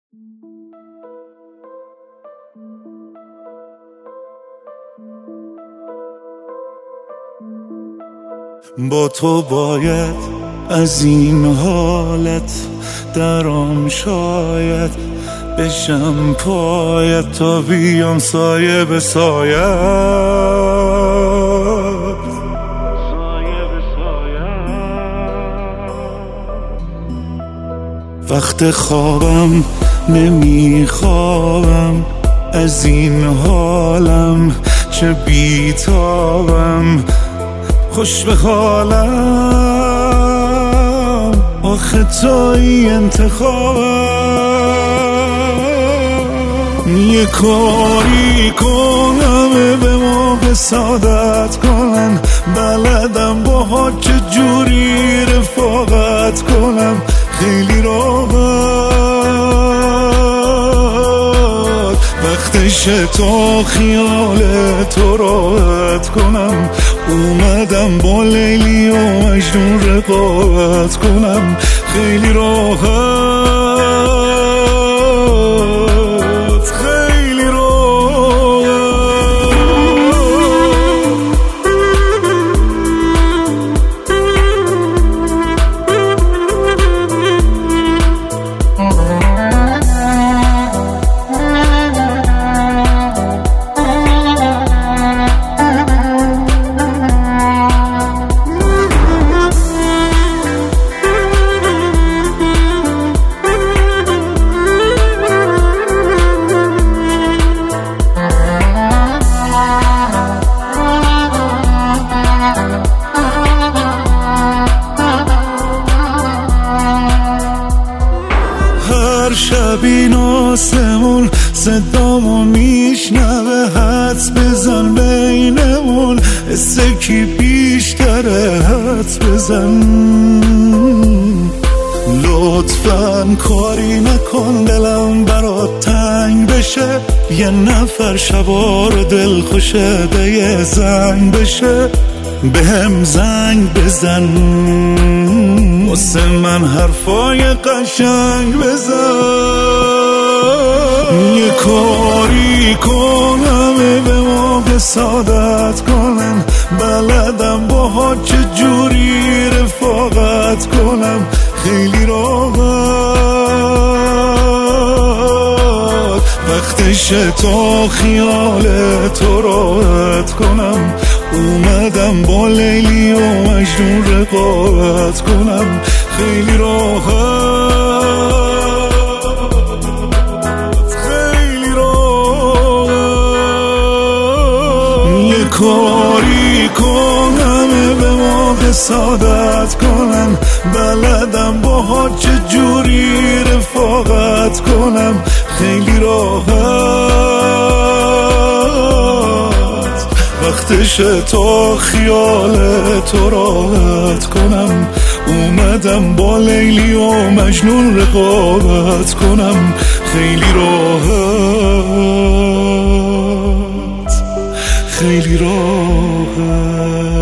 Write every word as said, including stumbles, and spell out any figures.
با تو باید از این حالت درام شاید بشم پایت تا بیام سایه به سایت وقت خوابم نمیخوابم از این حالم چه بیتابم خوش به حالم آخه توی انتخابم یه کاری کنم به موقع سعادت کنم بلدم با ها چه جوری رفاقت کنم خیلی راحت وقتش تا خیال تو راحت کنم اومدم با لیلی و مجنون رقابت کنم خیلی راحت خیلی راحت شب این آسمون صدامو میشنوه حدس بزن بینمون استکی بیشتره حدس بزن لطفاً کاری نکن دلم برات تنگ بشه یه نفر شبا رو دل خوشه به یه زنگ بشه به هم زنگ بزن واسه من حرفای قشنگ بزن یه کاری کنم به موقع سعادت کنم بلدم با ها چه جوری رفاقت کنم خیلی راحت وقتش تا خیال تو راحت کنم اومدم با لیلی و مجنون رقابت کنم خیلی راحت خیلی راحت یه کاری کنم به موقع سعادت کنم بلدم با ها چه جوری رفاقت کنم خیلی راحت وقتش تا خیال تو راحت کنم اومدم با لیلی و مجنون رقابت کنم خیلی راحت خیلی راحت